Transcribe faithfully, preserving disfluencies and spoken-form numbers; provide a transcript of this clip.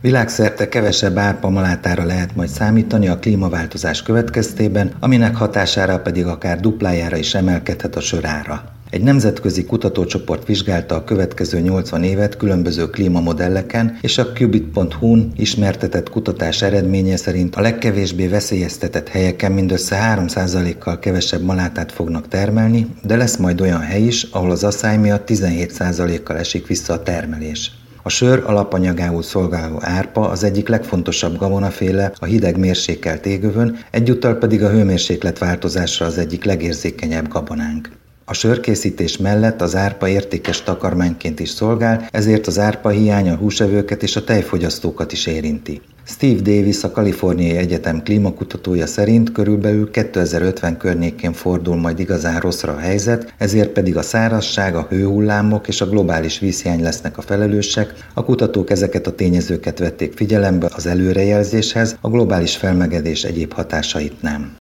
Világszerte kevesebb árpa-malátára lehet majd számítani a klímaváltozás következtében, aminek hatására pedig akár duplájára is emelkedhet a sör ára. Egy nemzetközi kutatócsoport vizsgálta a következő nyolcvan évet különböző klímamodelleken, és a Qubit pont hu-n ismertetett kutatás eredménye szerint a legkevésbé veszélyeztetett helyeken mindössze három százalékkal kevesebb malátát fognak termelni, de lesz majd olyan hely is, ahol az asszály miatt tizenhét százalékkal esik vissza a termelés. A sör alapanyagául szolgáló árpa az egyik legfontosabb gabonaféle a hideg mérsékelt égövön, egyúttal pedig a hőmérséklet változásra az egyik legérzékenyebb gabonánk. A sörkészítés mellett az árpa értékes takarmányként is szolgál, ezért az árpa hiány a húsevőket és a tejfogyasztókat is érinti. Steve Davis, a Kaliforniai Egyetem klímakutatója szerint körülbelül kétezer-ötven környékén fordul majd igazán rosszra a helyzet, ezért pedig a szárazság, a hőhullámok és a globális vízhiány lesznek a felelősek. A kutatók ezeket a tényezőket vették figyelembe az előrejelzéshez, a globális felmelegedés egyéb hatásait nem.